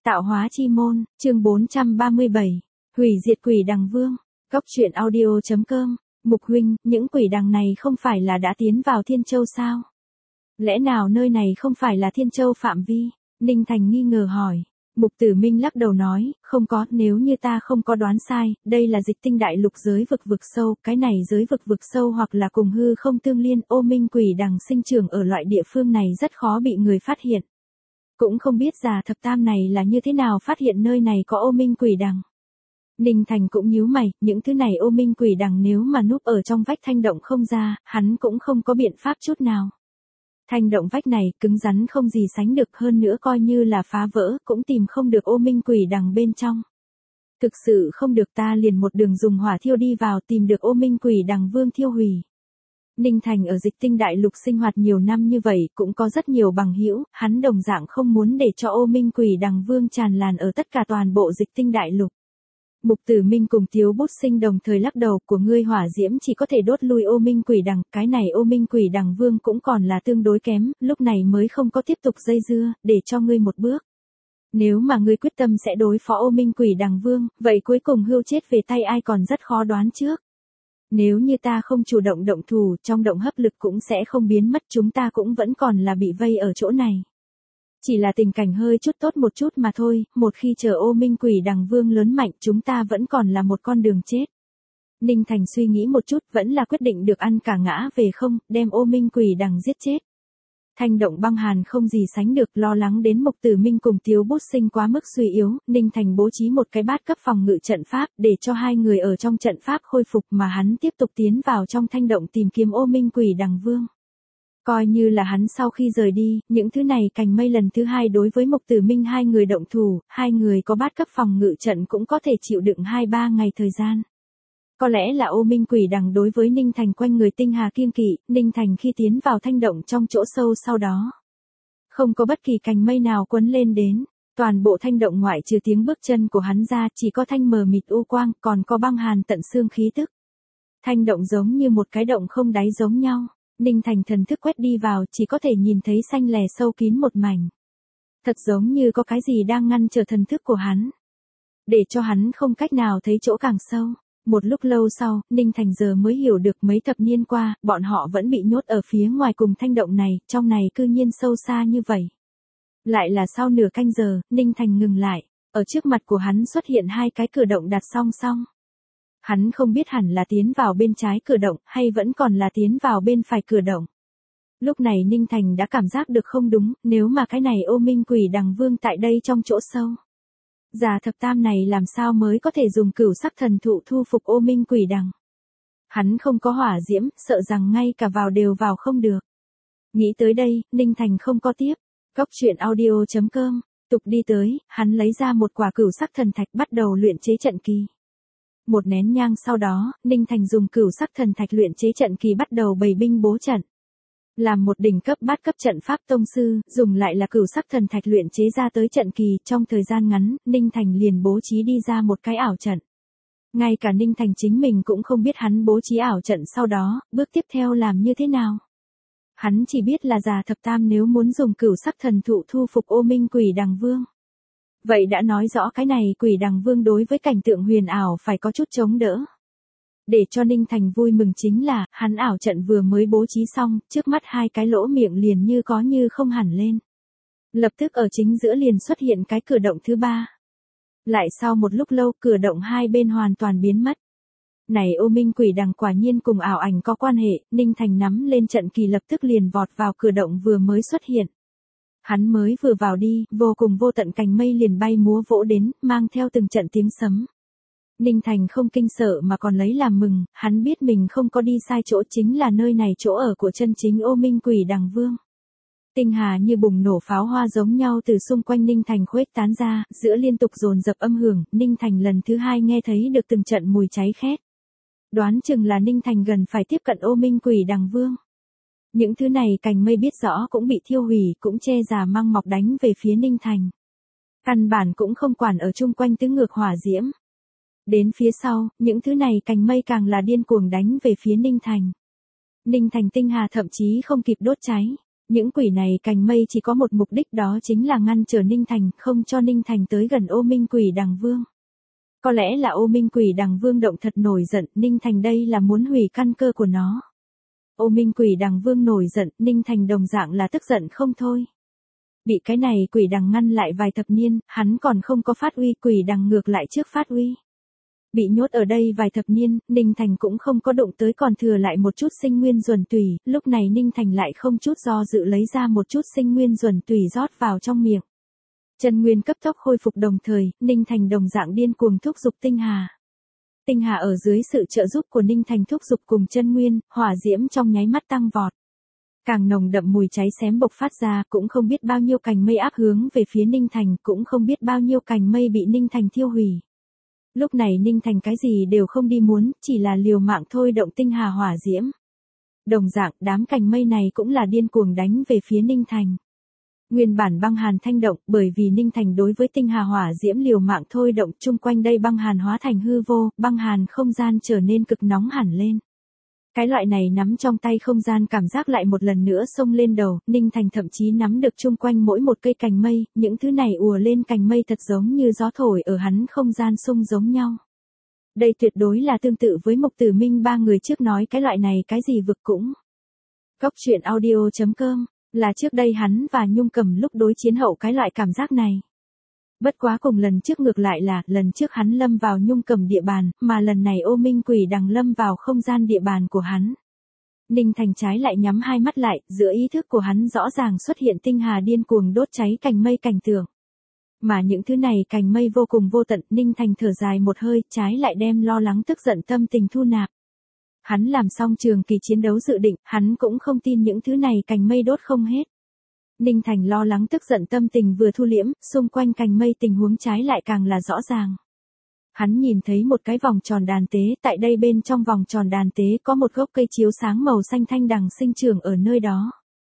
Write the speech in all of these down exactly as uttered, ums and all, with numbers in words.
Tạo hóa chi môn, chương bốn trăm ba mươi bảy. Hủy diệt quỷ đằng vương. Góc truyện audio chấm com. Mục huynh, những quỷ đằng này không phải là đã tiến vào Thiên Châu sao? Lẽ nào nơi này không phải là Thiên Châu phạm vi? Ninh Thành nghi ngờ hỏi. Mục Tử Minh lắc đầu nói, không có, nếu như ta không có đoán sai, đây là dịch tinh đại lục giới vực vực sâu, cái này giới vực vực sâu hoặc là cùng hư không tương liên, ô minh quỷ đằng sinh trưởng ở loại địa phương này rất khó bị người phát hiện. Cũng không biết già thập tam này là như thế nào phát hiện nơi này có ô minh quỷ đằng. Ninh Thành cũng nhíu mày, những thứ này ô minh quỷ đằng nếu mà núp ở trong vách thanh động không ra, hắn cũng không có biện pháp chút nào. Thanh động vách này cứng rắn không gì sánh được, hơn nữa coi như là phá vỡ cũng tìm không được ô minh quỷ đằng bên trong. Thực sự không được, ta liền một đường dùng hỏa thiêu đi vào tìm được ô minh quỷ đằng vương thiêu hủy. Ninh Thành ở dịch tinh đại lục sinh hoạt nhiều năm như vậy cũng có rất nhiều bằng hữu, hắn đồng dạng không muốn để cho ô minh quỷ đằng vương tràn lan ở tất cả toàn bộ dịch tinh đại lục. Mục Tử Minh cùng Tiếu Bút Sinh đồng thời lắc đầu, của ngươi hỏa diễm chỉ có thể đốt lui ô minh quỷ đằng, cái này ô minh quỷ đằng vương cũng còn là tương đối kém, lúc này mới không có tiếp tục dây dưa, để cho ngươi một bước. Nếu mà ngươi quyết tâm sẽ đối phó ô minh quỷ đằng vương, vậy cuối cùng hưu chết về tay ai còn rất khó đoán trước. Nếu như ta không chủ động động thủ, trong động hấp lực cũng sẽ không biến mất, chúng ta cũng vẫn còn là bị vây ở chỗ này. Chỉ là tình cảnh hơi chút tốt một chút mà thôi, một khi chờ ô minh quỷ đằng vương lớn mạnh chúng ta vẫn còn là một con đường chết. Ninh Thành suy nghĩ một chút vẫn là quyết định được ăn cả ngã về không, đem ô minh quỷ đằng giết chết. Thanh động băng hàn không gì sánh được, lo lắng đến Mục Tử Minh cùng Tiếu Bút Sinh quá mức suy yếu, Ninh Thành bố trí một cái bát cấp phòng ngự trận pháp để cho hai người ở trong trận pháp khôi phục mà hắn tiếp tục tiến vào trong thanh động tìm kiếm ô minh quỷ đằng vương. Coi như là hắn sau khi rời đi, những thứ này cành mây lần thứ hai đối với Mục Tử Minh hai người động thủ, hai người có bát cấp phòng ngự trận cũng có thể chịu đựng hai ba ngày thời gian. Có lẽ là ô minh quỷ đằng đối với Ninh Thành quanh người tinh hà kiêng kỵ, Ninh Thành khi tiến vào thanh động trong chỗ sâu sau đó. Không có bất kỳ cành mây nào quấn lên đến, toàn bộ thanh động ngoại trừ tiếng bước chân của hắn ra chỉ có thanh mờ mịt u quang, còn có băng hàn tận xương khí tức. Thanh động giống như một cái động không đáy giống nhau. Ninh Thành thần thức quét đi vào chỉ có thể nhìn thấy xanh lè sâu kín một mảnh. Thật giống như có cái gì đang ngăn trở thần thức của hắn. Để cho hắn không cách nào thấy chỗ càng sâu. Một lúc lâu sau, Ninh Thành giờ mới hiểu được mấy thập niên qua, bọn họ vẫn bị nhốt ở phía ngoài cùng thanh động này, trong này cư nhiên sâu xa như vậy. Lại là sau nửa canh giờ, Ninh Thành ngừng lại, ở trước mặt của hắn xuất hiện hai cái cửa động đặt song song. Hắn không biết hẳn là tiến vào bên trái cửa động hay vẫn còn là tiến vào bên phải cửa động. Lúc này Ninh Thành đã cảm giác được không đúng, nếu mà cái này ô minh quỷ đằng vương tại đây trong chỗ sâu. Già thập tam này làm sao mới có thể dùng cửu sắc thần thụ thu phục ô minh quỷ đằng. Hắn không có hỏa diễm, sợ rằng ngay cả vào đều vào không được. Nghĩ tới đây, Ninh Thành không có tiếp. Góc truyện audio chấm com, tục đi tới, hắn lấy ra một quả cửu sắc thần thạch bắt đầu luyện chế trận kỳ. Một nén nhang sau đó, Ninh Thành dùng cửu sắc thần thạch luyện chế trận kỳ bắt đầu bày binh bố trận. Làm một đỉnh cấp bát cấp trận pháp tông sư, dùng lại là cửu sắc thần thạch luyện chế ra tới trận kỳ, trong thời gian ngắn, Ninh Thành liền bố trí đi ra một cái ảo trận. Ngay cả Ninh Thành chính mình cũng không biết hắn bố trí ảo trận sau đó, bước tiếp theo làm như thế nào. Hắn chỉ biết là già thập tam nếu muốn dùng cửu sắc thần thụ thu phục ô minh quỷ đằng vương. Vậy đã nói rõ cái này quỷ đằng vương đối với cảnh tượng huyền ảo phải có chút chống đỡ. Để cho Ninh Thành vui mừng chính là, hắn ảo trận vừa mới bố trí xong, trước mắt hai cái lỗ miệng liền như có như không hẳn lên. Lập tức ở chính giữa liền xuất hiện cái cửa động thứ ba. Lại sau một lúc lâu, cửa động hai bên hoàn toàn biến mất. Này ô minh quỷ đằng quả nhiên cùng ảo ảnh có quan hệ, Ninh Thành nắm lên trận kỳ lập tức liền vọt vào cửa động vừa mới xuất hiện. Hắn mới vừa vào đi, vô cùng vô tận cành mây liền bay múa vỗ đến, mang theo từng trận tiếng sấm. Ninh Thành không kinh sợ mà còn lấy làm mừng, hắn biết mình không có đi sai chỗ, chính là nơi này chỗ ở của chân chính ô minh quỷ đằng vương. Tinh hà như bùng nổ pháo hoa giống nhau từ xung quanh Ninh Thành khuếch tán ra, giữa liên tục dồn dập âm hưởng, Ninh Thành lần thứ hai nghe thấy được từng trận mùi cháy khét. Đoán chừng là Ninh Thành gần phải tiếp cận ô minh quỷ đằng vương. Những thứ này cành mây biết rõ cũng bị thiêu hủy, cũng che già măng mọc đánh về phía Ninh Thành. Căn bản cũng không quản ở chung quanh tứ ngược hỏa diễm. Đến phía sau, những thứ này cành mây càng là điên cuồng đánh về phía Ninh Thành. Ninh Thành tinh hà thậm chí không kịp đốt cháy. Những quỷ này cành mây chỉ có một mục đích, đó chính là ngăn trở Ninh Thành, không cho Ninh Thành tới gần Ô Minh Quỷ Đằng Vương. Có lẽ là Ô Minh Quỷ Đằng Vương động thật nổi giận, Ninh Thành đây là muốn hủy căn cơ của nó. Ô Minh Quỷ Đằng Vương nổi giận, Ninh Thành đồng dạng là tức giận không thôi. Bị cái này quỷ đằng ngăn lại vài thập niên, hắn còn không có phát uy, quỷ đằng ngược lại trước phát uy. Bị nhốt ở đây vài thập niên, Ninh Thành cũng không có động tới, còn thừa lại một chút sinh nguyên duẩn tủy, lúc này Ninh Thành lại không chút do dự lấy ra một chút sinh nguyên duẩn tủy rót vào trong miệng. Chân nguyên cấp tốc khôi phục, đồng thời, Ninh Thành đồng dạng điên cuồng thúc dục tinh hà. Tinh hà ở dưới sự trợ giúp của Ninh Thành thúc dục cùng chân nguyên, hỏa diễm trong nháy mắt tăng vọt. Càng nồng đậm mùi cháy xém bộc phát ra, cũng không biết bao nhiêu cành mây áp hướng về phía Ninh Thành, cũng không biết bao nhiêu cành mây bị Ninh Thành thiêu hủy. Lúc này Ninh Thành cái gì đều không đi muốn, chỉ là liều mạng thôi động tinh hà hỏa diễm. Đồng dạng, đám cành mây này cũng là điên cuồng đánh về phía Ninh Thành. Nguyên bản băng hàn thanh động, bởi vì Ninh Thành đối với tinh hà hỏa diễm liều mạng thôi động, chung quanh đây băng hàn hóa thành hư vô, băng hàn không gian trở nên cực nóng hẳn lên. Cái loại này nắm trong tay không gian cảm giác lại một lần nữa xông lên đầu, Ninh Thành thậm chí nắm được chung quanh mỗi một cây cành mây, những thứ này ùa lên cành mây thật giống như gió thổi ở hắn không gian xung giống nhau. Đây tuyệt đối là tương tự với Mục Tử Minh ba người trước nói cái loại này cái gì vực cũng. Góc truyện audio chấm com, là trước đây hắn và Nhung Cầm lúc đối chiến hậu cái loại cảm giác này. Bất quá cùng lần trước ngược lại là, lần trước hắn lâm vào Nhung Cầm địa bàn, mà lần này Ô Minh Quỷ Đằng lâm vào không gian địa bàn của hắn. Ninh Thành trái lại nhắm hai mắt lại, giữa ý thức của hắn rõ ràng xuất hiện tinh hà điên cuồng đốt cháy cành mây cảnh tượng. Mà những thứ này cành mây vô cùng vô tận, Ninh Thành thở dài một hơi, trái lại đem lo lắng tức giận tâm tình thu nạp. Hắn làm xong trường kỳ chiến đấu dự định, hắn cũng không tin những thứ này cành mây đốt không hết. Ninh Thành lo lắng tức giận tâm tình vừa thu liễm, xung quanh cành mây tình huống trái lại càng là rõ ràng. Hắn nhìn thấy một cái vòng tròn đàn tế, tại đây bên trong vòng tròn đàn tế có một gốc cây chiếu sáng màu xanh thanh đằng sinh trưởng ở nơi đó.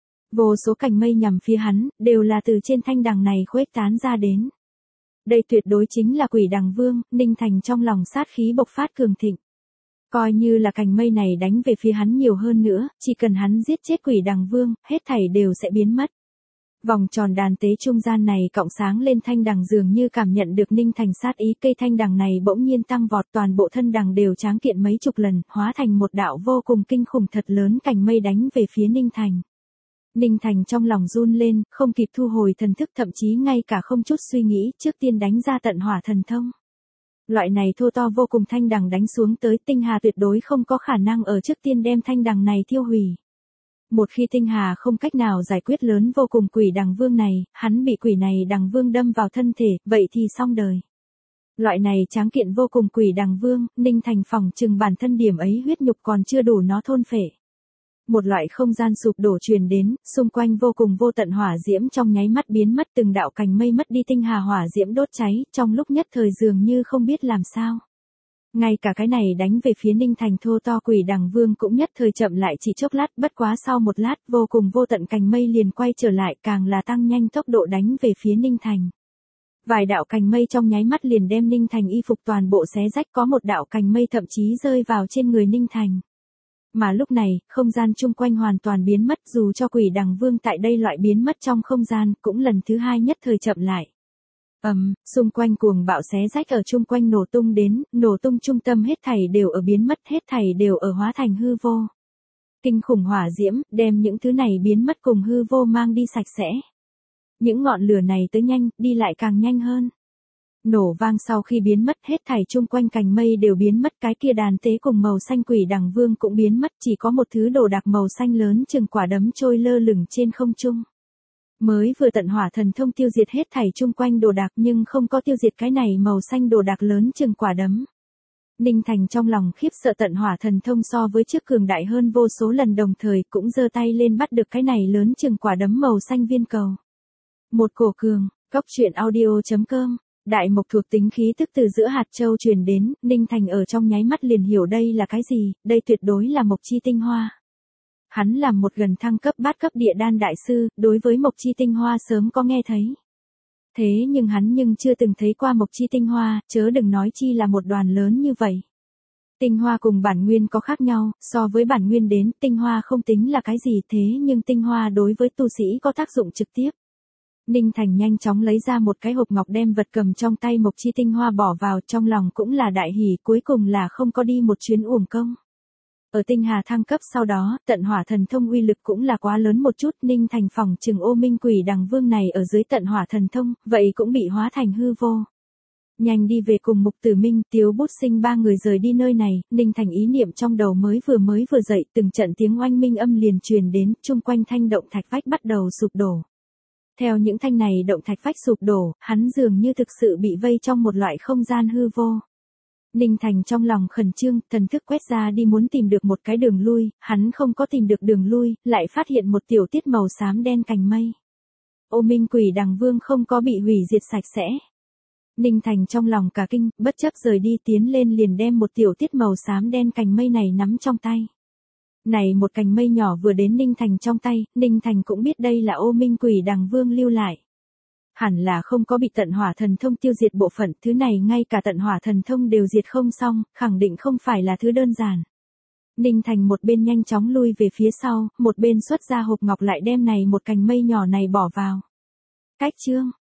Vô số cành mây nhằm phía hắn, đều là từ trên thanh đằng này khuếch tán ra đến. Đây tuyệt đối chính là Quỷ Đằng Vương, Ninh Thành trong lòng sát khí bộc phát cường thịnh. Coi như là cành mây này đánh về phía hắn nhiều hơn nữa, chỉ cần hắn giết chết Quỷ Đằng Vương, hết thảy đều sẽ biến mất. Vòng tròn đàn tế trung gian này cọng sáng lên thanh đằng dường như cảm nhận được Ninh Thành sát ý, cây thanh đằng này bỗng nhiên tăng vọt, toàn bộ thân đằng đều tráng kiện mấy chục lần, hóa thành một đạo vô cùng kinh khủng thật lớn cành mây đánh về phía Ninh Thành. Ninh Thành trong lòng run lên, không kịp thu hồi thần thức, thậm chí ngay cả không chút suy nghĩ, trước tiên đánh ra tận hỏa thần thông. Loại này thô to vô cùng thanh đằng đánh xuống tới, tinh hà tuyệt đối không có khả năng ở trước tiên đem thanh đằng này tiêu hủy. Một khi tinh hà không cách nào giải quyết lớn vô cùng Quỷ Đằng Vương này, hắn bị quỷ này đằng vương đâm vào thân thể, vậy thì xong đời. Loại này tráng kiện vô cùng Quỷ Đằng Vương, Ninh Thành phòng chừng bản thân điểm ấy huyết nhục còn chưa đủ nó thôn phệ. Một loại không gian sụp đổ truyền đến, xung quanh vô cùng vô tận hỏa diễm trong nháy mắt biến mất, từng đạo cành mây mất đi tinh hà hỏa diễm đốt cháy, trong lúc nhất thời dường như không biết làm sao. Ngay cả cái này đánh về phía Ninh Thành thô to Quỷ Đằng Vương cũng nhất thời chậm lại chỉ chốc lát, bất quá sau một lát, vô cùng vô tận cành mây liền quay trở lại, càng là tăng nhanh tốc độ đánh về phía Ninh Thành. Vài đạo cành mây trong nháy mắt liền đem Ninh Thành y phục toàn bộ xé rách, có một đạo cành mây thậm chí rơi vào trên người Ninh Thành. Mà lúc này, không gian chung quanh hoàn toàn biến mất, dù cho Quỷ Đằng Vương tại đây loại biến mất trong không gian, cũng lần thứ hai nhất thời chậm lại. Ầm, um, xung quanh cuồng bạo xé rách ở chung quanh nổ tung đến, nổ tung trung tâm hết thảy đều ở biến mất, hết thảy đều ở hóa thành hư vô. Kinh khủng hỏa diễm, đem những thứ này biến mất cùng hư vô mang đi sạch sẽ. Những ngọn lửa này tới nhanh, đi lại càng nhanh hơn. Nổ vang sau khi biến mất, hết thảy chung quanh cành mây đều biến mất, cái kia đàn tế cùng màu xanh Quỷ Đằng Vương cũng biến mất, chỉ có một thứ đồ đạc màu xanh lớn chừng quả đấm trôi lơ lửng trên không trung. Mới vừa tận hỏa thần thông tiêu diệt hết thảy chung quanh đồ đạc nhưng không có tiêu diệt cái này màu xanh đồ đạc lớn chừng quả đấm. Ninh Thành trong lòng khiếp sợ, tận hỏa thần thông so với trước cường đại hơn vô số lần, đồng thời cũng giơ tay lên bắt được cái này lớn chừng quả đấm màu xanh viên cầu. Một cổ cường, góc truyện audio chấm com, đại mộc thuộc tính khí tức từ giữa hạt châu truyền đến, Ninh Thành ở trong nháy mắt liền hiểu đây là cái gì, đây tuyệt đối là mộc chi tinh hoa. Hắn làm một gần thăng cấp bát cấp địa đan đại sư, đối với mộc chi tinh hoa sớm có nghe thấy. Thế nhưng hắn nhưng chưa từng thấy qua mộc chi tinh hoa, chớ đừng nói chi là một đoàn lớn như vậy. Tinh hoa cùng bản nguyên có khác nhau, so với bản nguyên đến, tinh hoa không tính là cái gì thế nhưng tinh hoa đối với tu sĩ có tác dụng trực tiếp. Ninh Thành nhanh chóng lấy ra một cái hộp ngọc đem vật cầm trong tay Mộc Chi tinh hoa bỏ vào, trong lòng cũng là đại hỉ, cuối cùng là không có đi một chuyến uổng công. Ở tinh hà thăng cấp sau đó, tận hỏa thần thông uy lực cũng là quá lớn một chút, Ninh Thành phỏng chừng Ô Minh Quỷ Đằng Vương này ở dưới tận hỏa thần thông, vậy cũng bị hóa thành hư vô. Nhanh đi về cùng Mục Tử Minh, Tiếu Bút Sinh ba người rời đi nơi này, Ninh Thành ý niệm trong đầu mới vừa mới vừa dậy, từng trận tiếng oanh minh âm liền truyền đến, chung quanh thanh động thạch vách bắt đầu sụp đổ. Theo những thanh này động thạch vách sụp đổ, hắn dường như thực sự bị vây trong một loại không gian hư vô. Ninh Thành trong lòng khẩn trương, thần thức quét ra đi muốn tìm được một cái đường lui, hắn không có tìm được đường lui, lại phát hiện một tiểu tiết màu xám đen cành mây. Ô Minh Quỷ Đằng Vương không có bị hủy diệt sạch sẽ. Ninh Thành trong lòng cả kinh, bất chấp rời đi tiến lên liền đem một tiểu tiết màu xám đen cành mây này nắm trong tay. Này một cành mây nhỏ vừa đến Ninh Thành trong tay, Ninh Thành cũng biết đây là Ô Minh Quỷ Đằng Vương lưu lại. Hẳn là không có bị tận hỏa thần thông tiêu diệt bộ phận, thứ này ngay cả tận hỏa thần thông đều diệt không xong, khẳng định không phải là thứ đơn giản. Ninh Thành một bên nhanh chóng lui về phía sau, một bên xuất ra hộp ngọc lại đem này một cành mây nhỏ này bỏ vào. Cách chương